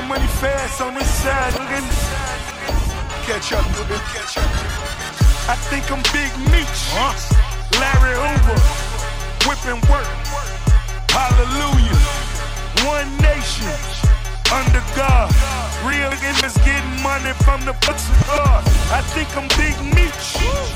money fast on this side. Catch up, catch up. I think I'm Big Meech, Larry Hoover, whipping work. Hallelujah. One nation under God. Real niggas getting money from the books of God. I think I'm Big Meech.